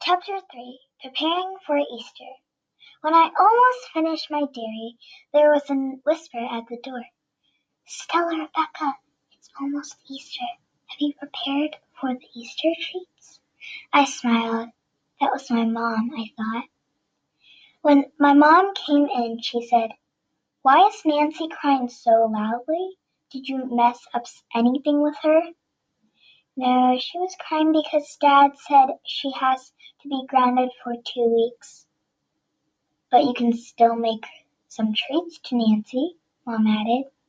Chapter 3 Preparing for Easter. When I almost finished my dairy, there was a whisper at the door. Stella, Rebecca, it's almost Easter. Have you prepared for the Easter treats? I smiled. That was my mom, I thought. When my mom came in, she said, Why is Nancy crying so loudly? Did you mess up anything with her? No, she was crying because Dad said she has to be grounded for 2 weeks. But you can still make some treats to Nancy, Mom added.